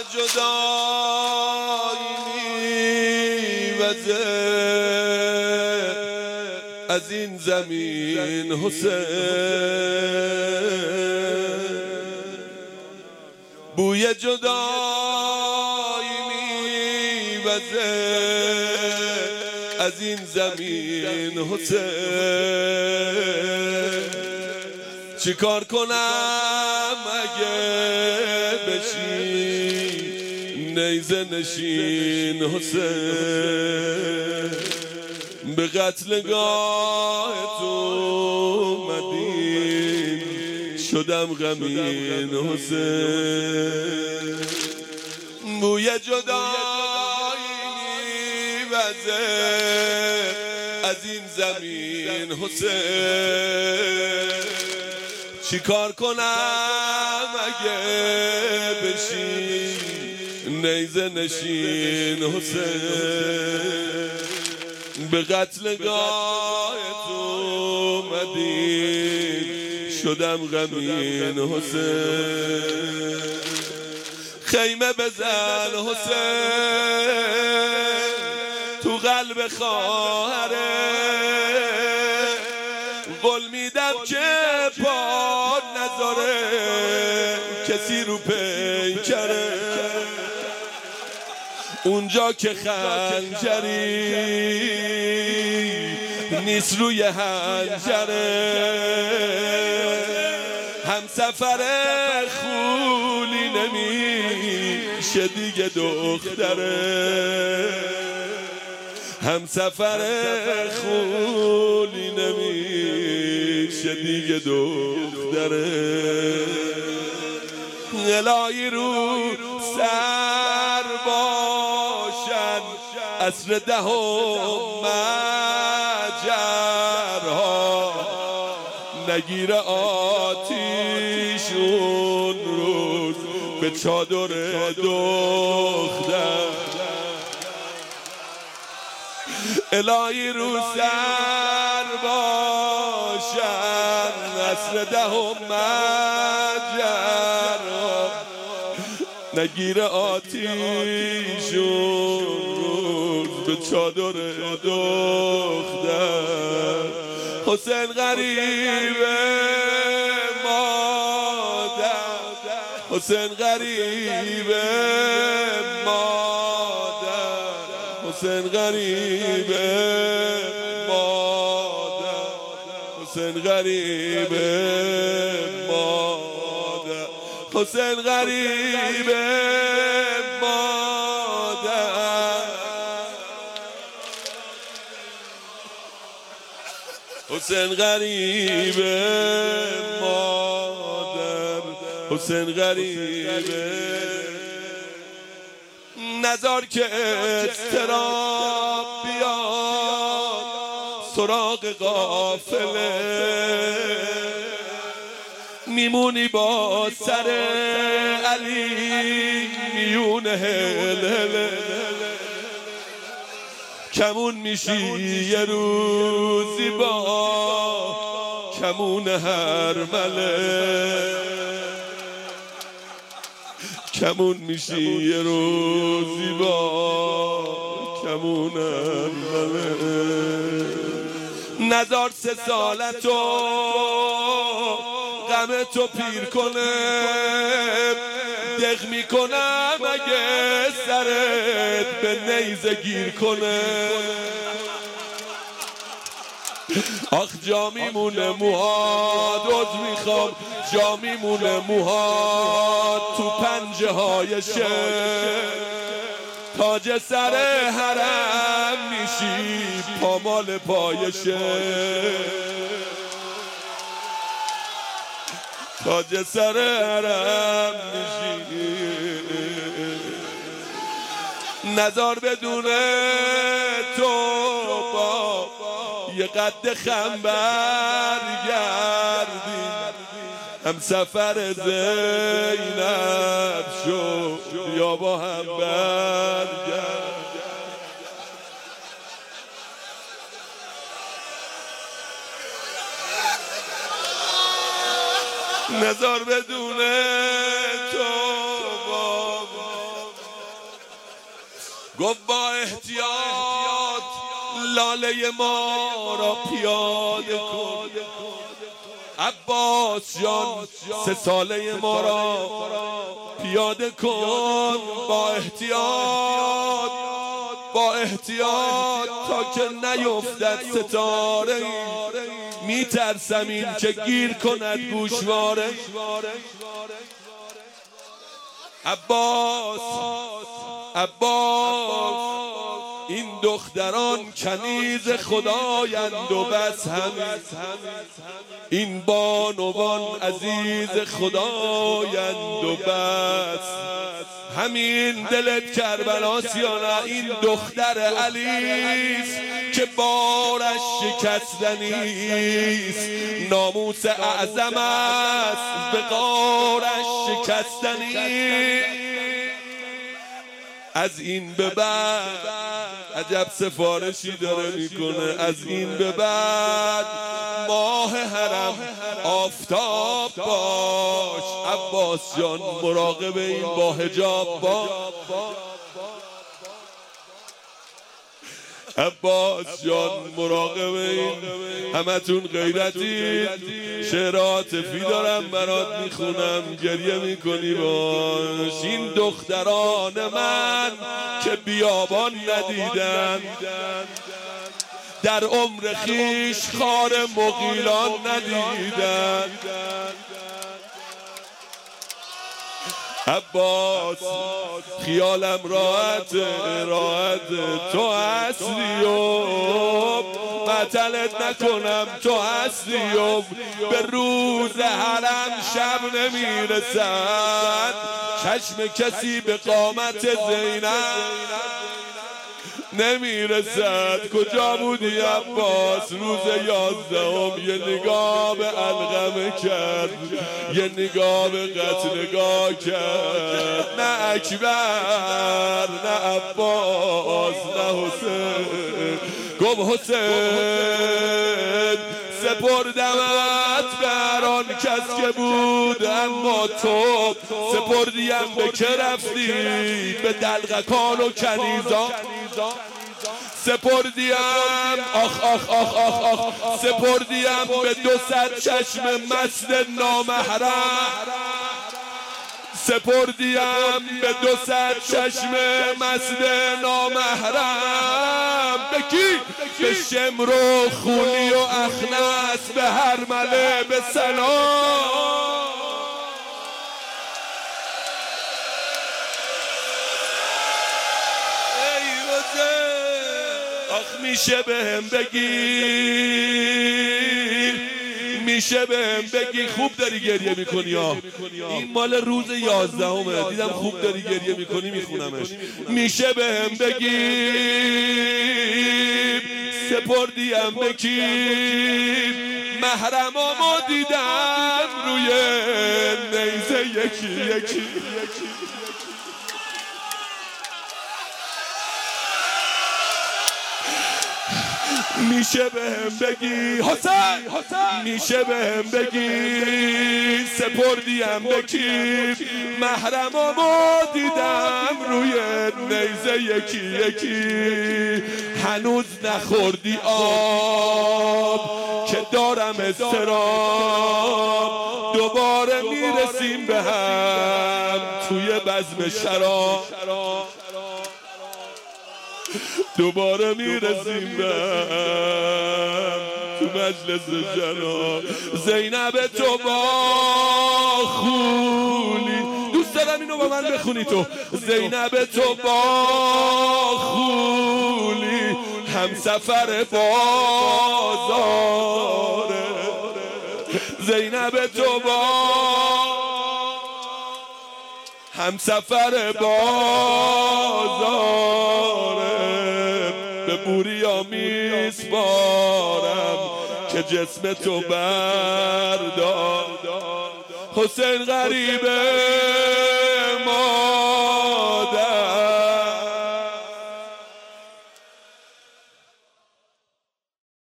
جدایی میوزه از این زمین حسین، بوی جدایی میوزه از این زمین حسین. چیکار کنم اگه بشی نیزه نشین حسین؟ به قتلگاه تو اومدیم شدم غمین حسین. بوی جدایی میوزه از این زمین حسین. چیکار کنم اگه بشی نیزه نشین حسین؟ به قتلگاه تو اومدیم شدم غمین حسین. خیمه بزن حسین تو قلب خواهره، قول میدم که پا نذاره کسی رو پیکره. اونجا که خنجری نیست روی حنجره، همسفر خولی نمیشه دیگه دختره. همسفر خولی نمیشه دیگه دختره. الهی رو سر باشن عصر دهم مجرها، نگیر آتیشون روز به چادر دختر. الهی رو سر باشن عصر دهم مجرها، نگیر آتیشون روز به چادر دختر. حسین غریبه مادر، حسین غریبه مادر، حسین غریبه مادر، حسین غریبه مادر، حسین غریبه مادر، حسین غریبه مادر، حسین غریبه. نذار که اضطراب بیاد سراغ قافله، میمونی با سر علی میون هل. کمون میشی یه روزی با کمون هرمله، کمون میشی یه روزی با کمون هرمله. نذار 3 سالتو غم تو پیر کنه، دق میکنم اگه سرت به نیزه گیر کنه. آخ جا میمونه موهات، عذر میخوام جا میمونه موهات تو پنجه های شعر. تاج سر حرم میشی پامال پای شعر، تاج سر حرم میشی. نذار بدونه تو با یه قد خم برگردی، هم سفر زینب شو یا با هم برگرد. نذار بدونه تو با گفت با احتیاط لاله ما را پیاده کن. عباس جان 3 ساله ما را پیاده کن. با احتیاط تا که نیفتد ستاره. میترسم این که گیر کند گوشواره. عباس این دختران کنیز خدایند و بس همین. این بانوان عزیز خدایند و بس همین. دلت کربلاست یا نه؟ این دختر علیست که بارش شکستنیست. ناموس اعظم است به غارش شکستنی. از این به بعد عجب سفارشی داره میکنه. از این به بعد ماه حرم آفتاب باش. عباس جان مراقب این با حجاب باش. عباس جان مراقب این. همتون غیرتی. شعر عاطفی دارم برات میخونم، گریه میکنی باش. این دختران من که بیابان ندیدن، در عمر خیش خار مغیلان ندیدن. عباس خیالم راحت تو هستی و مطلت نکنم. تو هستی و به روز حرم شب نمیرسد چشم کسی به قامت زینب نمیرسد. کجا بودی عباس روز 11؟ یه نگاه به علقمه کرد، یه نگاه به قتلگاه کرد. نه اکبر نه عباس نه حسین. گفت حسین سپردمت به هر آن کس که بود، اما تو سپردیم به که رفتی؟ به دلقکان و کنیزان سپردیم. سپردیم به 200 چشم مست نامحرم. سپردیم به 200 چشم مست نامحرم. به کی؟ به شمر و خونی و اخنس، به هرمله، به سلام. میشه بهم بگی خوب داری گریه میکنی ها؟ این مال روز 11 دیدم خوب داری گریه میکنی میخونمش. میشه بهم بگی سپردیم به کی؟ محرمامو دیدم روی نیزه یکی. میشه بهم بگی حسین، میشه بهم بگی سپردیم به کی؟ محرمامو دیدم روی نیزه یکی. هنوز نخوردی آب که دارم اضطراب. دوباره میرسیم به هم توی بزم شراب. دوباره میرسیم به تو مجلس جناب. زینب تو با خولی، دوست دارم اینو با من بخونی تو. زینب تو با خولی همسفر بازاره. زینب تو با همسفر بازاره. به بوریا میسپارم که جسم تو بردار. حسین غریبه